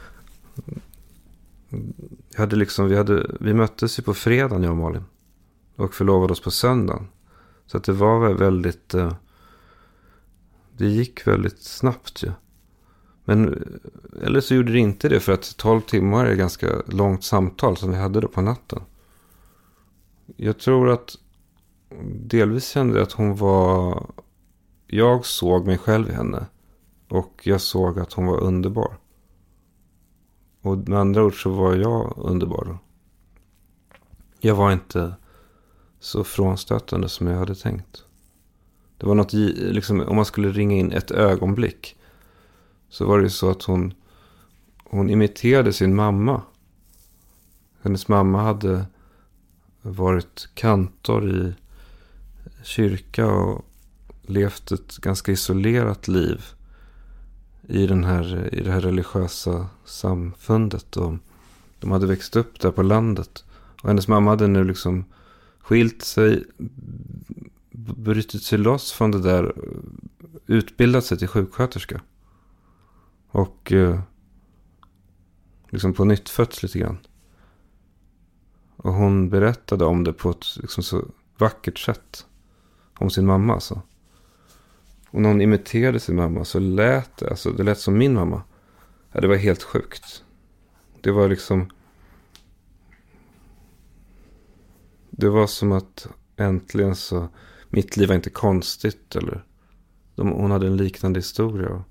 Vi möttes ju på fredagen, jag och Malin. Och förlovade oss på söndagen. Så att det var väldigt... Det gick väldigt snabbt ju. Men... Eller så gjorde det inte det, för att 12 timmar är ganska långt samtal som vi hade då på natten. Jag tror att... Delvis kände jag att hon var... Jag såg mig själv i henne. Och jag såg att hon var underbar. Och med andra ord så var jag underbar då. Jag var inte så frånstötande som jag hade tänkt. Det var något, liksom, om man skulle ringa in ett ögonblick. Så var det ju så att hon imiterade sin mamma. Hennes mamma hade varit kantor i kyrka och levt ett ganska isolerat liv i det här religiösa samfundet, och de hade växt upp där på landet, och hennes mamma hade nu liksom skilt sig, brutit sig loss från det där, utbildat sig till sjuksköterska och liksom på nytt fötts lite grann, och hon berättade om det på ett liksom så vackert sätt om sin mamma alltså. Och någon imiterade sin mamma så lät det. Alltså det lät som min mamma. Ja, det var helt sjukt. Det var liksom... Det var som att äntligen så... Mitt liv var inte konstigt. Eller... Hon hade en liknande historia.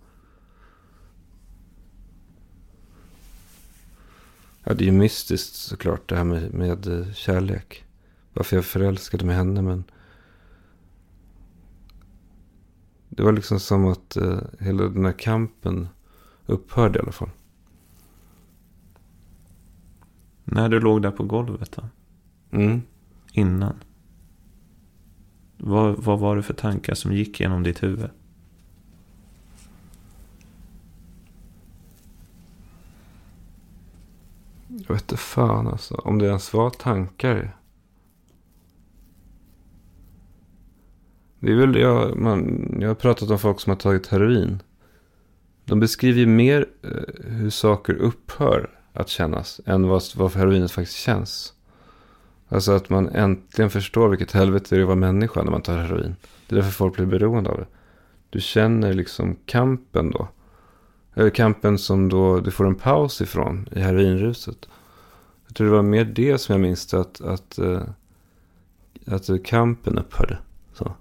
Ja, det är ju mystiskt såklart det här med kärlek. Varför jag förälskade med henne, men... Det var liksom som att hela den här kampen upphörde i alla fall. När du låg där på golvet då? Mm. Innan? Vad var det för tankar som gick genom ditt huvud? Jag vet inte fan alltså. Om det ens var tankar. Det är väl jag har pratat om folk som har tagit heroin. De beskriver ju mer hur saker upphör att kännas än vad heroinet faktiskt känns. Alltså att man äntligen förstår vilket helvete det är att vara människa när man tar heroin. Det är därför folk blir beroende av det. Du känner liksom kampen då. Eller kampen som då du får en paus ifrån i heroinruset. Jag tror det var mer det som jag minns, att kampen upphörde. Så.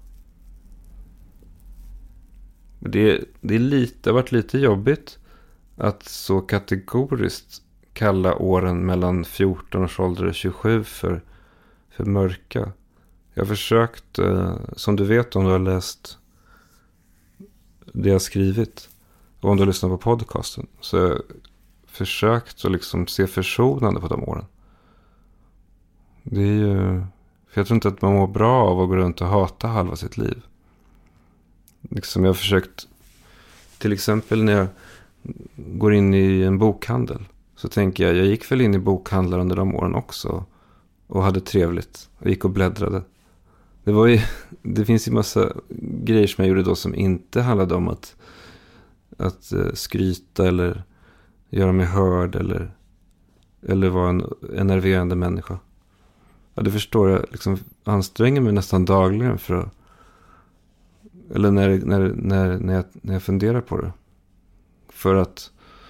Det har varit lite jobbigt att så kategoriskt kalla åren mellan 14 års ålder och 27 för mörka. Jag har försökt, som du vet om du har läst det jag har skrivit och om du har lyssnat på podcasten, så jag har försökt att liksom se försonande på de åren. Det är ju, för jag tror inte att man mår bra av att gå runt och hata halva sitt liv. Liksom jag har försökt, till exempel när jag går in i en bokhandel, så tänker jag gick väl in i bokhandlar under de åren också och hade trevligt och gick och bläddrade. Det finns ju massa grejer som jag gjorde då som inte handlade om att skryta eller göra mig hörd eller vara en enerverande människa. Ja, det förstår jag, liksom anstränger mig nästan dagligen för att, eller när jag funderar på det. För att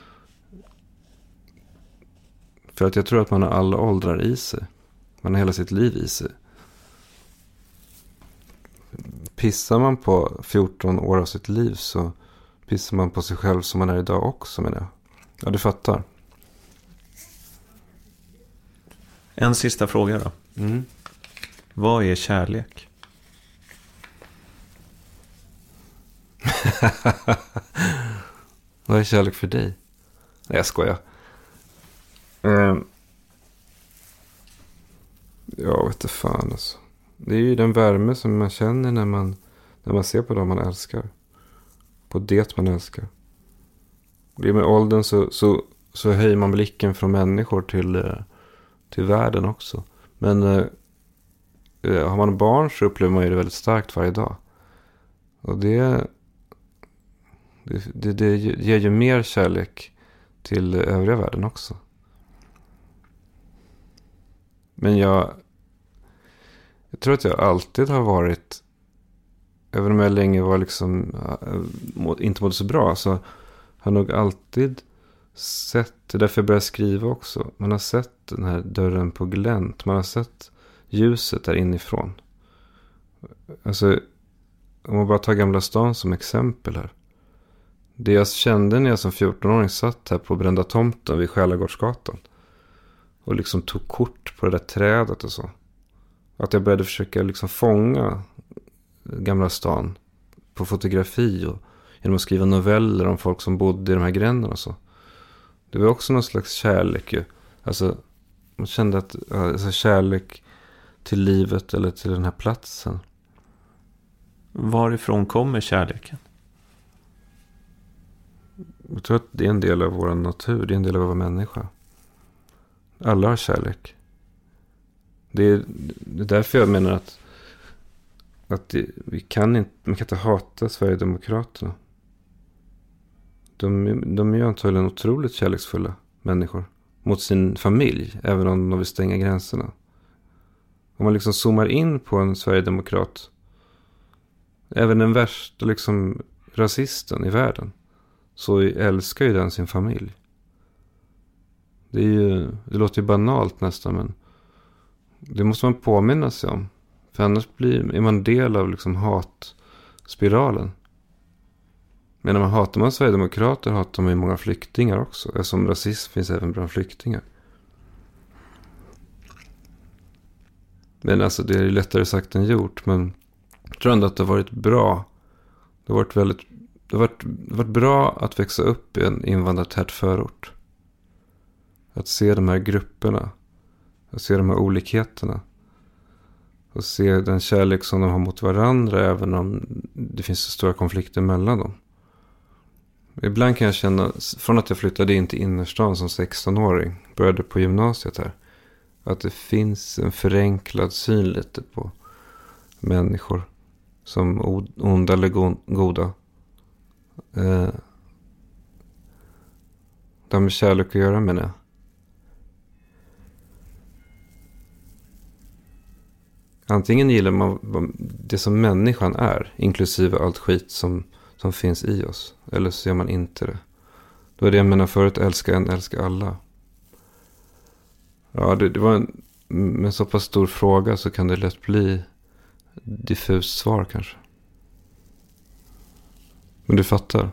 jag tror att man har alla åldrar i sig. Man har hela sitt liv i sig. Pissar man på 14 år av sitt liv, så pissar man på sig själv som man är idag också, menar jag. Ja, du fattar. En sista fråga då. Vad är kärlek? Vad är kärlek för dig? Nej, jag skojar. Jag vet inte fan alltså. Det är ju den värme som man känner när man ser på dem man älskar. På det man älskar. Det är med åldern så höjer man blicken från människor till världen också. Men har man barn så upplever man ju det väldigt starkt varje dag. Och det ger ju mer kärlek till övriga världen också. Men jag tror att jag alltid har varit, även om jag länge var liksom inte mådde så bra, så har jag nog alltid sett, det är därför jag började skriva också. Man har sett den här dörren på glänt. Man har sett ljuset där inifrån. Alltså, om man bara tar Gamla stan som exempel här. Det jag kände när jag som 14-åring satt här på Brända tomten vid Själagårdsgatan. Och liksom tog kort på det där trädet och så. Att jag började försöka liksom fånga Gamla stan på fotografi och genom att skriva noveller om folk som bodde i de här gränderna och så. Det var också någon slags kärlek ju. Alltså, man kände att alltså, kärlek till livet eller till den här platsen. Varifrån kommer kärleken? Jag tror att det är en del av vår natur. Det är en del av vår människa. Alla har kärlek. Det är därför jag menar att man kan inte hata Sverigedemokraterna. De är ju antagligen otroligt kärleksfulla människor mot sin familj, även om de vill stänga gränserna. Om man liksom zoomar in på en Sverigedemokrat, även den värsta liksom rasisten i världen, så älskar ju den sin familj. Det låter ju banalt nästan, men det måste man påminna sig om. För annars är man del av liksom hatspiralen. Men när man hatar Sverigedemokrater hatar man ju många flyktingar också. Eftersom rasism finns även bland flyktingar. Men alltså det är lättare sagt än gjort. Men jag tror ändå att det har varit bra. Det har varit bra att växa upp i en invandrartät förort. Att se de här grupperna. Att se de här olikheterna. Och se den kärlek som de har mot varandra. Även om det finns stora konflikter mellan dem. Ibland kan jag känna, från att jag flyttade in till innerstan som 16-åring, började på gymnasiet här, att det finns en förenklad syn lite på människor som onda eller goda. Det har med kärlek att göra, menar jag. Antingen gillar man det som människan är, inklusive allt skit som finns i oss. Eller så gör man inte det. Då är det jag menar förut, älska alla. Ja, det var en så pass stor fråga så kan det lätt bli diffust svar kanske. Men du fattar.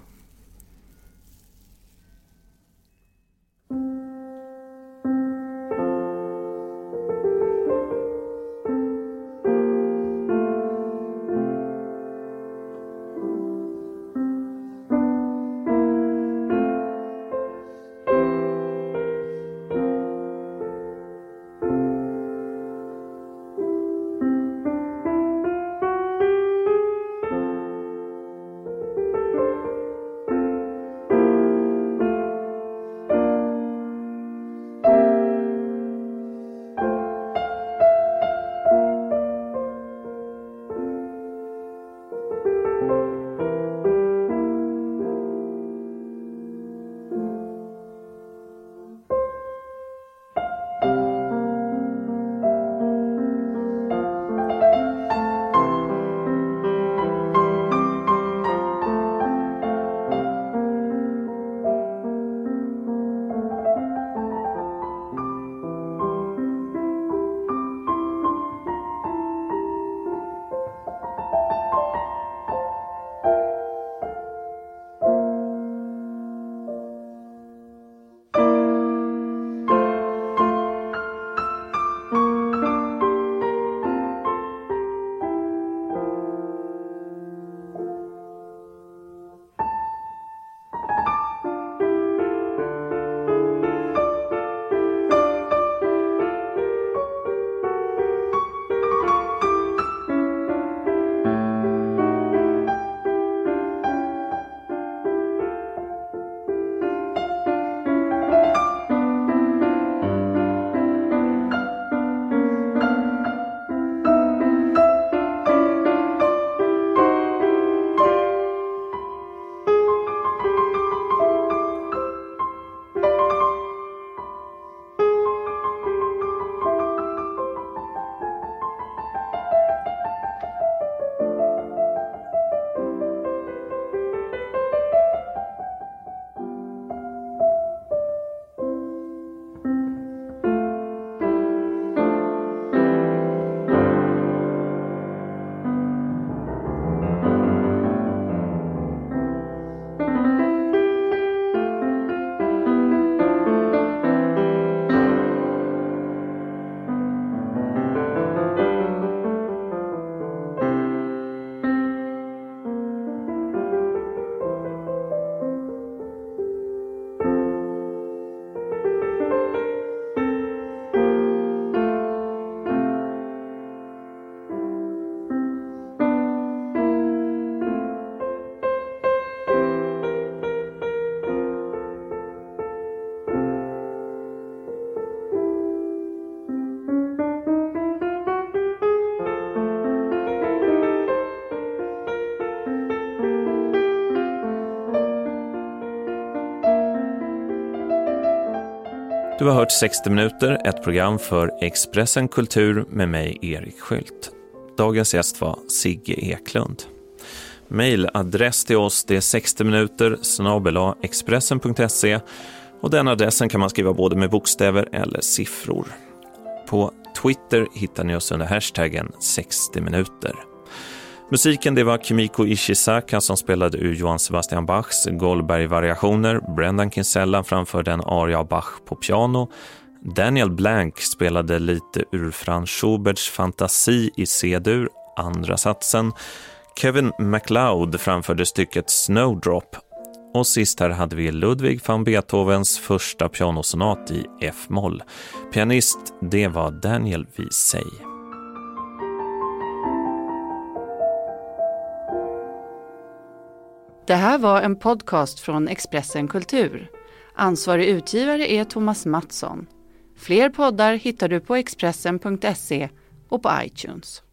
Du har hört 60 minuter, ett program för Expressen Kultur med mig, Erik Skylt. Dagens gäst var Sigge Eklund. Mailadress till oss, det är 60minuter@expressen.se, och den adressen kan man skriva både med bokstäver eller siffror. På Twitter hittar ni oss under hashtaggen 60 minuter. Musiken, det var Kimiko Ishizaka som spelade ur Johann Sebastian Bachs Goldberg-variationer. Brendan Kinsella framförde en aria av Bach på piano. Daniel Blank spelade lite ur Franz Schuberts Fantasi i C-dur, andra satsen. Kevin MacLeod framförde stycket Snowdrop. Och sist här hade vi Ludwig van Beethovens första pianosonat i F-moll. Pianist, det var Daniel Wiesey. Det här var en podcast från Expressen Kultur. Ansvarig utgivare är Thomas Mattsson. Fler poddar hittar du på Expressen.se och på iTunes.